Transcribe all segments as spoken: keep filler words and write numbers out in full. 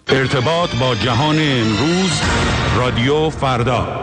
ارتباط با جهان امروز، رادیو فردا.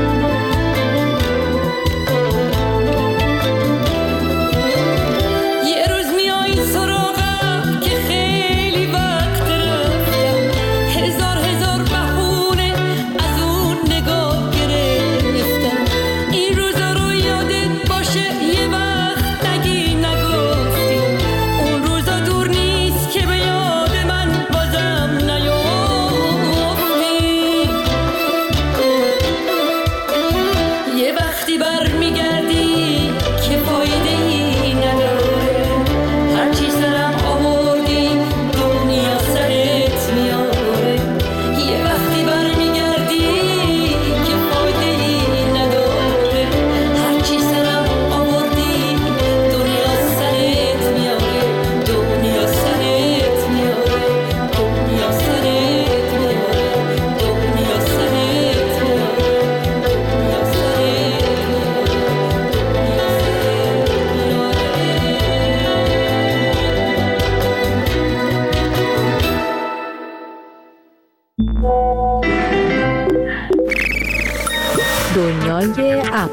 یه اپ.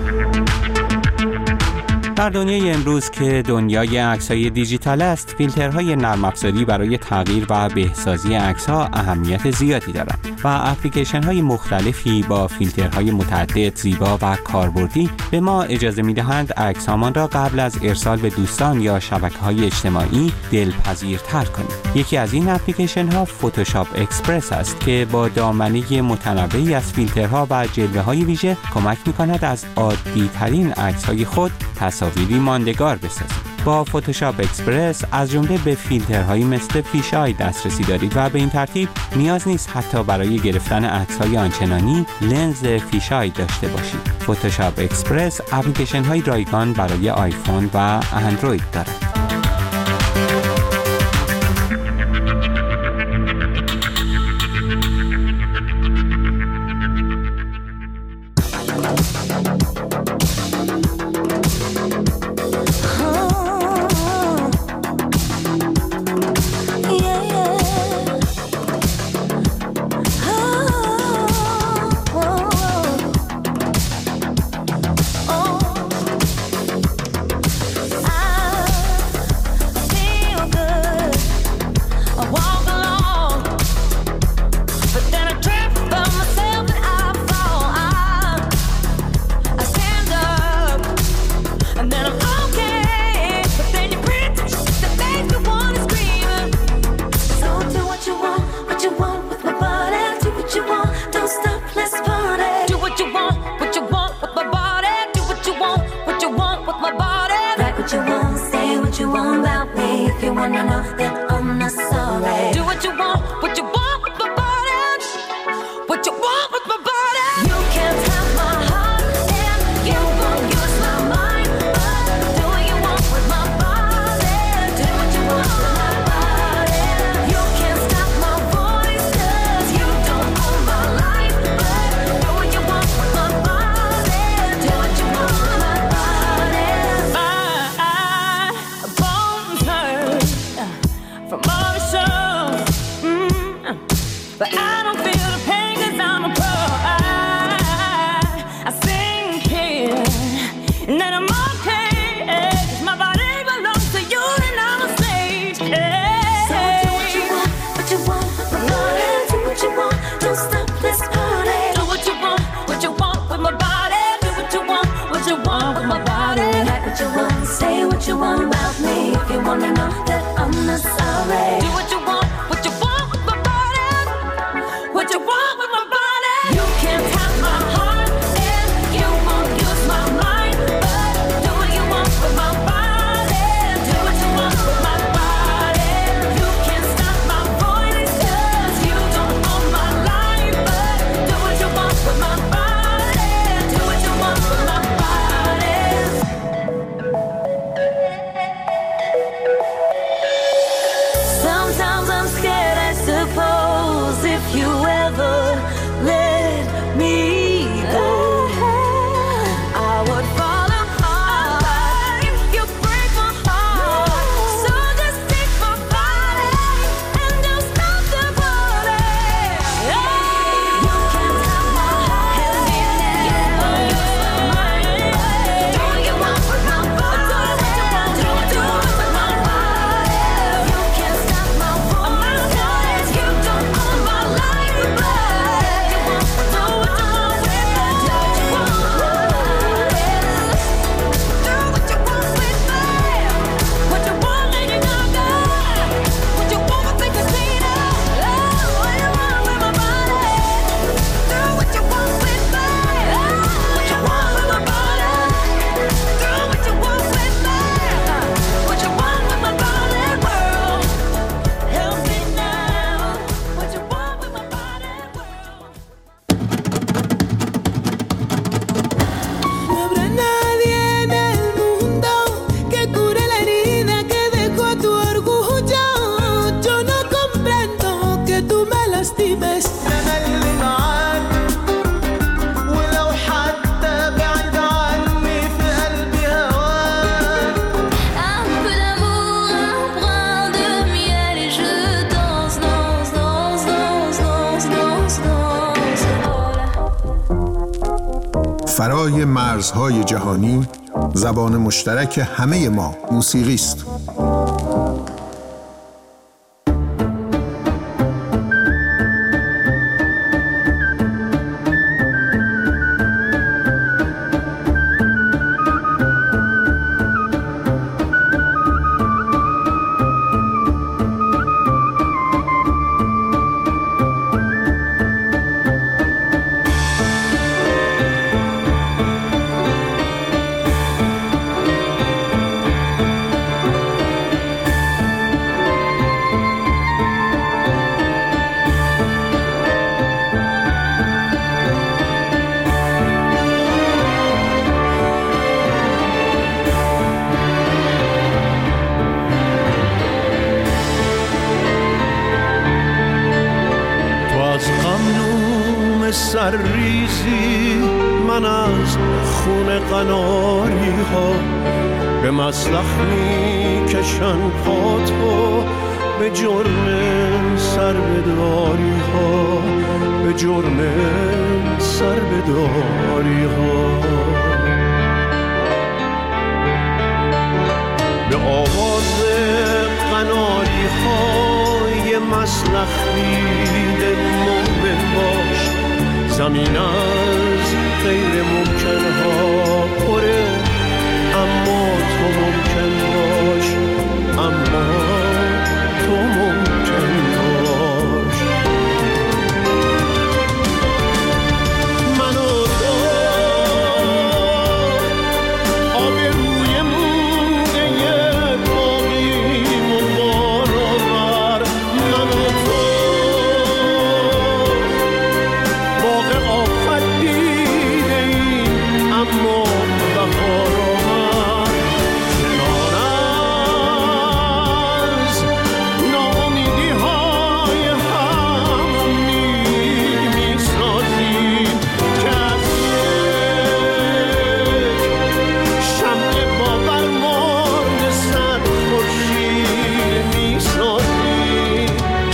در دنیای امروز که دنیای عکس‌های دیجیتال است، فیلترهای نرم افزاری برای تغییر و بهسازی عکس‌ها اهمیت زیادی دارند و اپلیکیشن‌های مختلفی با فیلترهای متعدد، زیبا و کاربردی به ما اجازه می‌دهند عکس‌هامان را قبل از ارسال به دوستان یا شبکه‌های اجتماعی دلپذیرتر کنیم. یکی از این اپلیکیشن‌ها فتوشاپ اکسپرس است که با دامنه متنوعی از فیلترها و جلوه‌های ویژه کمک می‌کند از عادی‌ترین عکس‌های خود تصاویری ماندگار بسازید. با فتوشاپ اکسپرس از جمله به فیلترهایی مثل فیشای دسترسی دارید و به این ترتیب نیاز نیست حتی برای گرفتن عکس‌های آنچنانی لنز فیشای داشته باشید. فتوشاپ اکسپرس اپلیکیشن‌های رایگان برای آیفون و اندروید دارد. From all the shows, mm, بالای مرزهای جهانی، زبان مشترک همه ما موسیقی است. سرریزی من از خون قناری ها، به مسلخ می کشن پاتو، به جرم سر بداری ها، به جرم سر بداری ها. به آواز قناری های مسلخ میده مومن باش، زمین از غیر ممکن ها پره، اما تو ممکن باش، اما تو ممکن باش. من و تو آبروی مونده باقیم و بارآور، من و تو باغ آفت دیده ایم اما بهار آمد. کنار از ناامیدی های هم امید می سازیم که از یک شمع باور مانده صد خورشید می سازیم.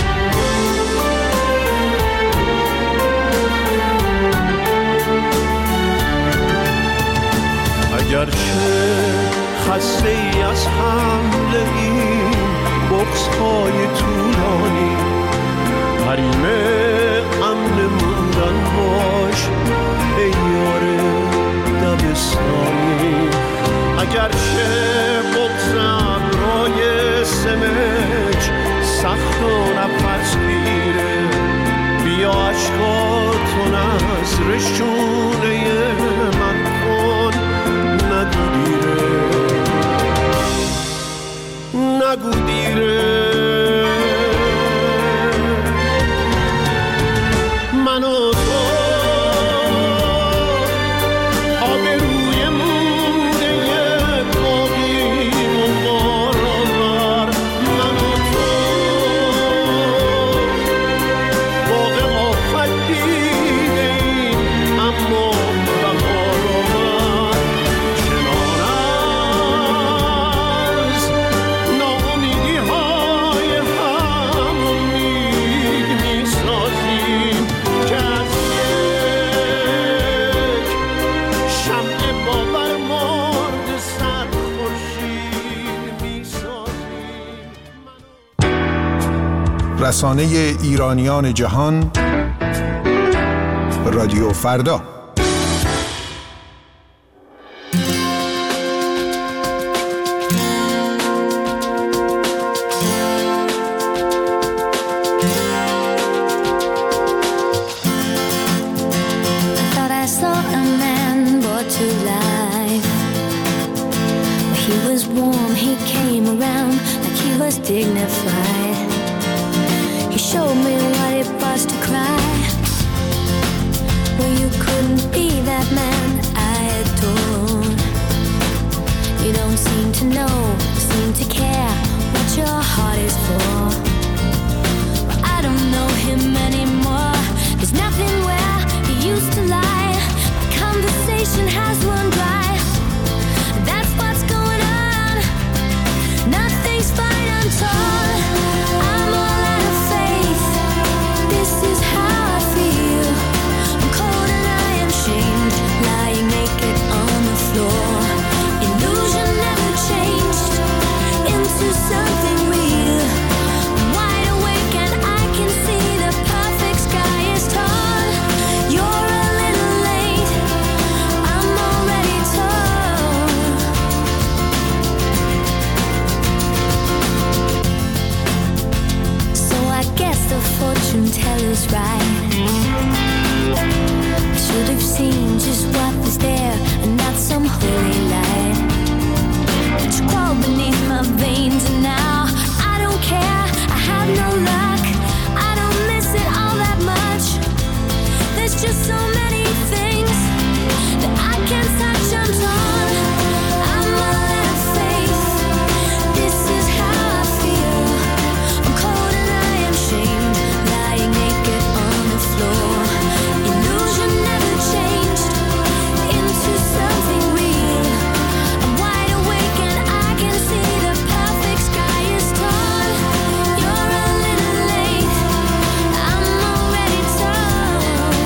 اگرچه خسته ای از حمله این بغض های طولانی، حریم امن موندن باش ای یار دبستانی. اگرچه بغض ابرای سمج سخت و نفس گیره، بیا عشقاتو نذر شونه من کن، نگو دیره، نگو دیره. من و تو آبروی مونده باقیم و بارآور، من و تو باغ آفت دیده ایم اما بهار آمد. کنار از ناامیدی های هم امید می سازیم که از یک شمع باور مانده صد خورشید می سازیم. رسانه ایرانیان جهان، رادیو فردا. Thought I saw a man brought to life. He was warm, he came around like he was dignified. He showed me what it was to cry. Well, you couldn't be that man I adored. You don't seem to know, seem to care what your heart is for. Well, I don't know him anymore. There's nothing where he used to lie. My conversation has run dry. That's what's going on. Nothing's fine, I'm torn. I'm all out of faith. This is how I feel. I'm cold and I am shamed, lying naked was right. I should have seen just what was there and not some holy light. But you crawled beneath my veins and now I don't care, I have no luck. I don't miss it all that much. There's just so many things that I can't touch. I'm torn, I'm all out of faith. This is how I feel. I'm cold and I am shamed, lying naked on the floor. Illusion never changed into something real. I'm wide awake and I can see the perfect sky is torn. You're a little late, I'm already torn.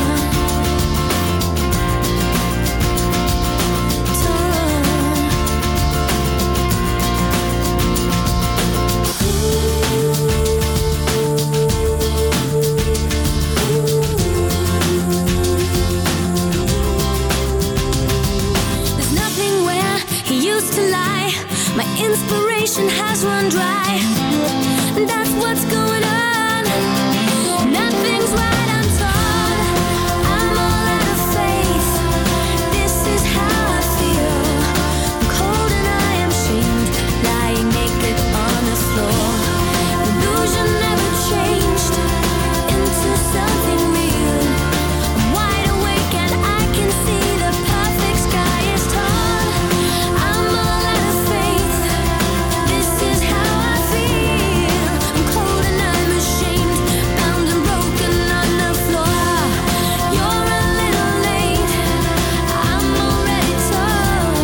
There's nothing where he used to lie. My inspiration has run dry. That's what's going on. Nothing's right, I'm torn. I'm all out of faith. This is how I feel. I'm cold and I am shamed, lying naked on the floor. Illusion never changed into something real. I'm wide awake and I can see the perfect sky is torn. I'm all out of faith. This is how I feel. I'm cold and I'm ashamed, bound and broken on the floor. You're a little late, I'm already torn.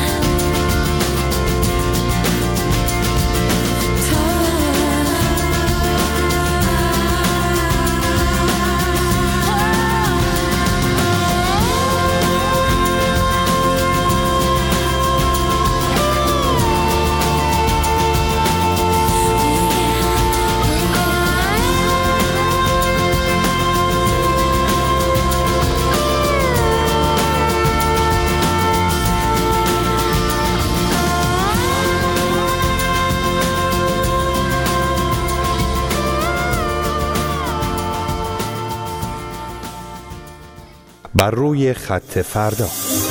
بر روی خط فردا.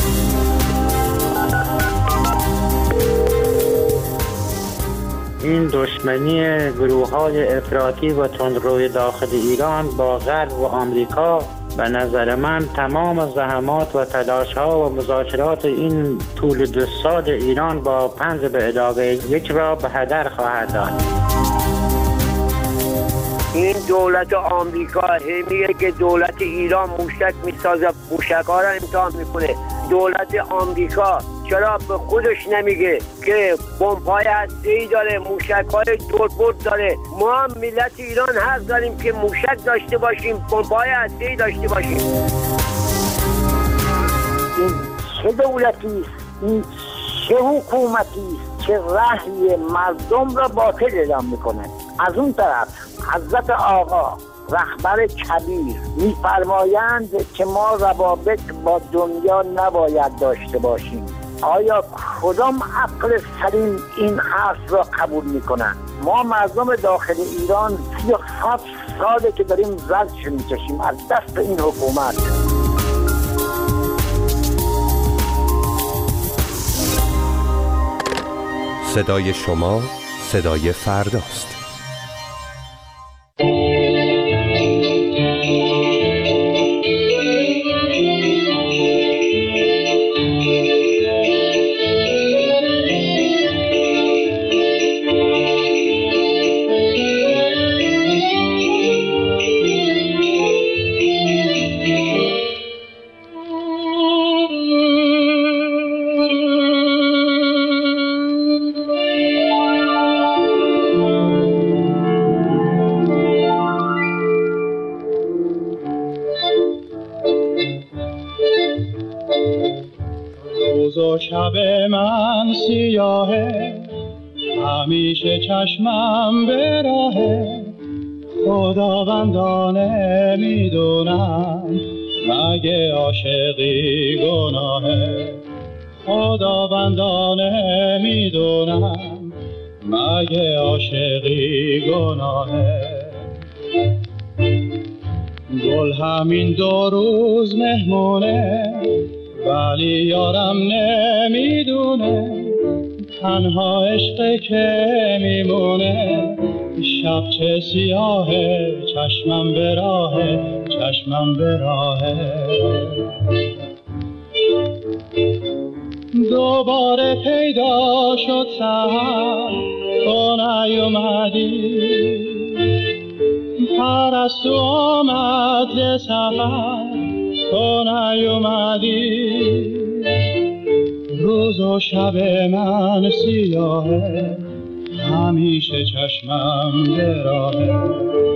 این دشمنی گروه‌های افراطی و تندروی داخل ایران با غرب و آمریکا به نظر من تمام زحمات و تلاش‌ها و مذاکرات این طول دو سال ایران با پنج به علاوه یک را به هدر خواهد داد. این دولت آمریکا همیه که دولت ایران موشک میسازه، موشک‌ها را امتحان میکنه. دولت آمریکا چرا به خودش نمیگه که بمب‌های هسته‌ای داره، موشک‌های دوربرد داره؟ ما هم ملت ایران حق داریم که موشک داشته باشیم، بمب‌های هسته‌ای داشته باشیم. این چه دولتی است؟ این چه حکومتی است که رأی مردم را باطل اعلام میکنه؟ از اون طرف حضرت آقا رهبر کبیر میفرمایند که ما روابط با دنیا نباید داشته باشیم. آیا کدام عقل سلیم این حرف را قبول میکنند؟ ما مردم داخل ایران سی و هفت ساله که داریم زجر میکشیم از دست این حکومت. صدای شما صدای فرداست. شب من سیاهه، همیشه چشمم به راهه، خداوندانه میدونم مگه عاشقی گناهه، خداوندانه میدونم مگه عاشقی گناهه. گل همین دو روز مهمونه، ولی یارم نمیدونه تنها عشق که میمونه. شب چه سیاهه، چشمم به راهه، چشمم به راهه. دوباره پیدا شد سحر، تو نیومدی. پرستو آمد ز سفر، تو نیومدی. روز و شب من سیاهه، همیشه چشمم به راهه.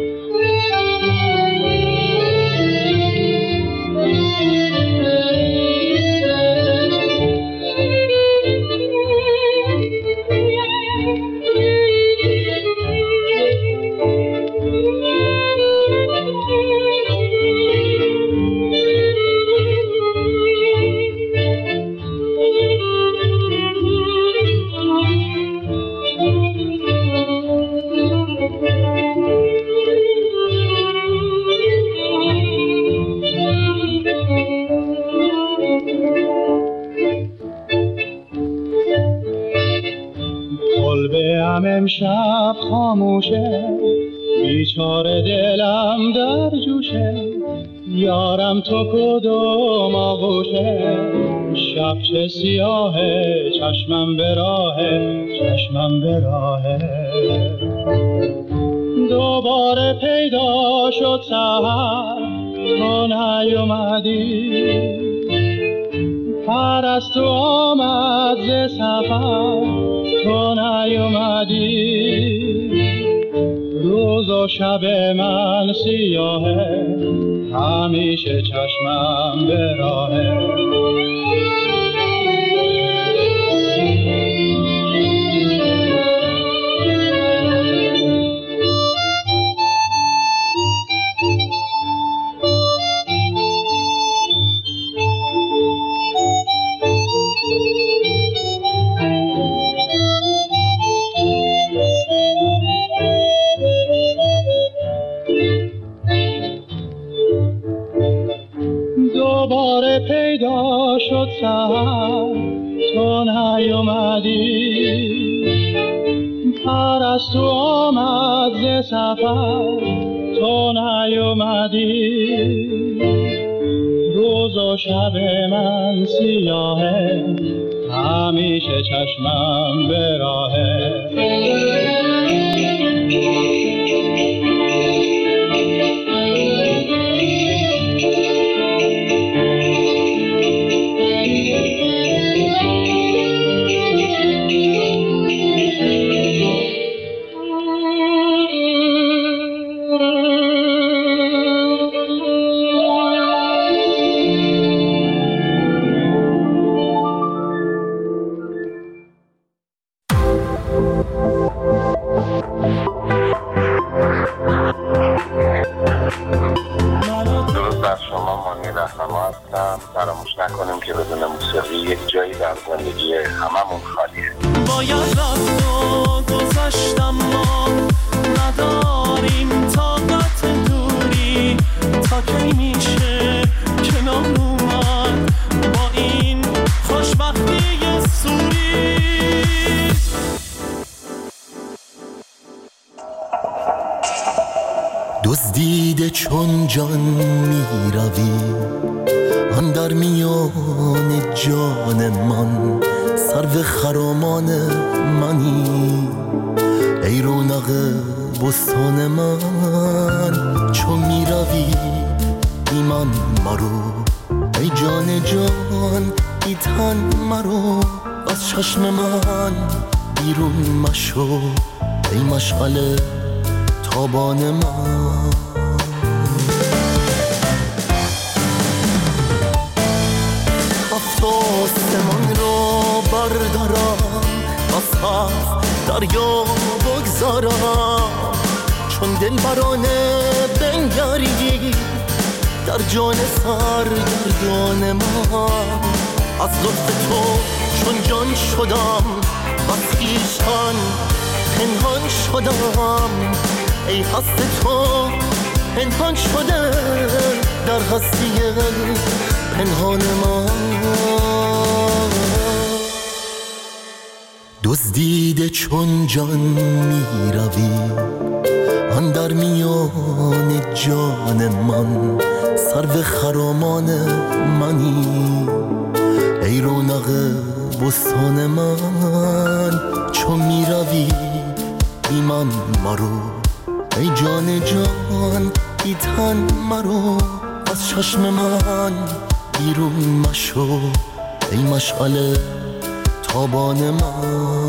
کلبه‌ام امشب خاموشه، بیچاره دلم در جوشه. یارم تو کدوم آغوشه، شب چه سیاهه، چشمم به راهه، چشمم به راهه. دوباره پیدا شد سحر، تو نیومدی. پرستو آمد ز سفر، تو نیومدی. روز و شب من سیاهه، همیشه چشمم به راهه. دوباره پیدا شد سحر، تو نیومدی. پرستو آمد ز سفر، تو نیومدی. روز و شب من سیاهه، همیشه چشمم به راهه. فراموش نکنیم که بدون موسیقی یک جایی در زندگی هممون خالیه. باید رفت و گذشتم، ما نداریم طاقت دوری. تا کی میشه کنار اومد با این خوشبختی سوری؟ دزدیده چون جان میروی، آن در میان جان من سرو خرامان منی. ای رونق بستان من، چون میروی ایمان مرو. ای جان جان ای تن مرو، از چشم من بیرون مشو. ای مشغل تابان من، آسمان رو بردارم، از هفت دریا بگذارم. چون دل برانه بنگری در جان سرگردان من. از لطف تو چون جان شدم، از خویشتن پنهان شدم. ای هست تو پنهان شده در هستی پنهان ما. دزدیده چون جان می روی آن در میان جان من، سرو خرامان منی ای رونق بستان من. چون می روی بی من مرو ای جان جان، بی تن مرو از چشم من بیرون مشو ای مشعل تابان من.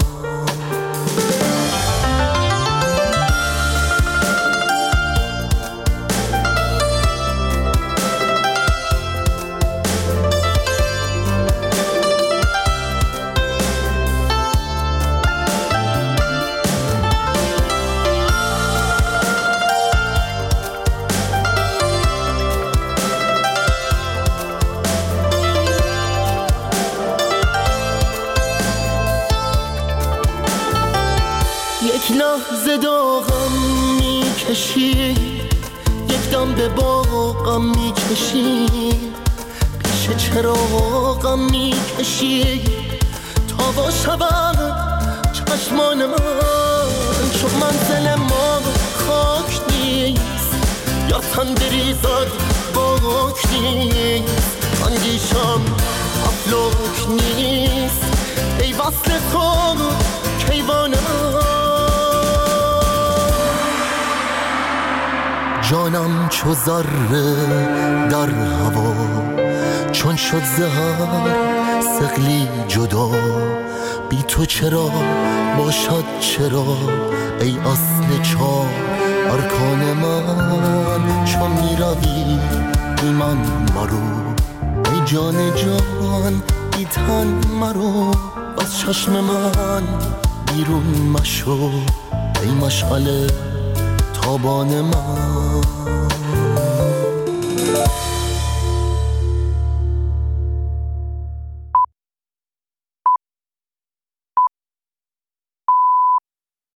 یک لحظه داغم میکشی، یک دم به باغم میکشی، پیش چراغم میکشی تا با شبم چشمان من. چون منزل ما خاک نیست یا تن بریزد باک نیست، اندیشم افلاک نیست ای وصل تو کیوان جانم چو ذره در هوا، چون شد زهر ثقلی جدا. بی تو چرا باشد چرا ای اصل چار ارکان من. چون می روی بی من مرو ای جان جان، بی تن مرو از چشم من بیرون مشو ای مشعل تابان من.